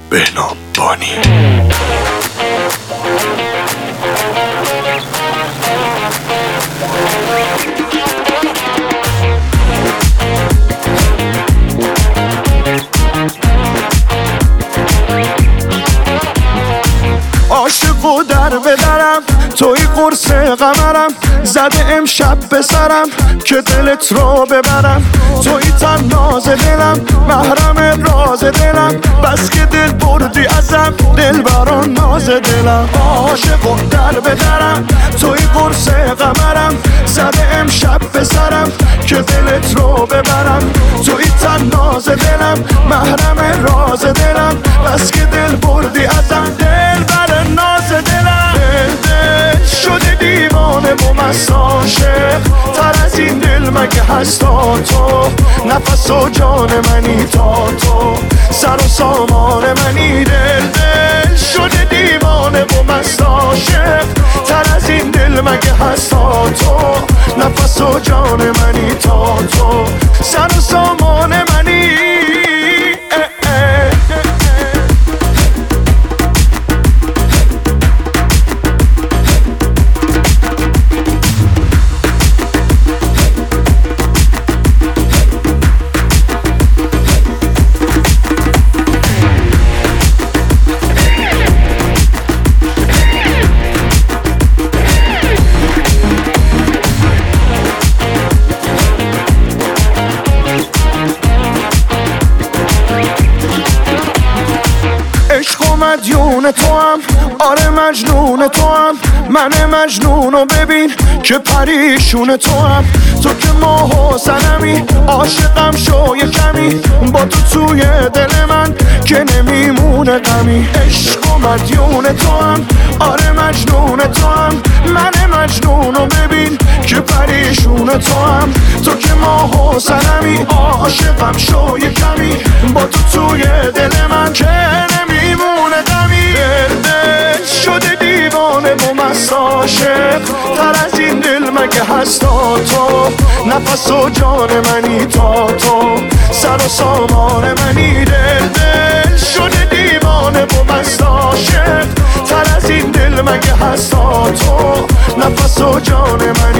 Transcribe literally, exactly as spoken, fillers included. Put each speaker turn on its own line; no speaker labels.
بهنام بانی.
عاشق و در بدرم توی قرص قمرم، زده امشب به سرم که دلت رو ببرم. توی تناز دلم محرم راز دلم، بس که دل بردی ازم دل بران ناز دلم. عاشق و در بدرم توی قرص قمرم، زده امشب به سرم که دلت رو ببرم. توی تناز دلم محرم راز دلم، بس که دل بردی ازم دل بران ناز دلم. دل دل شده دیوانه و مست عاشق، تر از این دل مگه هست تا تو؟ نفس و جان منی تا تو، سر و سامان منی. دل دل شده دیوانه و مست عاشق، تر از این دل مگه هست تا تو؟ نفس و جان منی تا تو، سر و سامان منی. مدیون تو هم، آره مجنون تو هم، من مجنونو ببین که پریشون تو هم. تو که ماه و سنمی، عاشقم شو یه کمی، با تو توی دل من که نمیمونه غمی. عشق و مدیون تو هم، آره مجنون تو هم، من مجنونو ببین که پریشون تو هم. تو که ماه و سنمی، عاشقم شو یه کمی، با تو توی دل من که نمیمونه غمی. دل دل شده دیوانه و مست عاشق، تر از این دل مگه هست تا تو؟ نفس و جان منی تا تو، سر و سامان منی. دل دل شده دیوانه و مست عاشق، تر از این دل مگه هست تا تو؟ نفس و جان منی.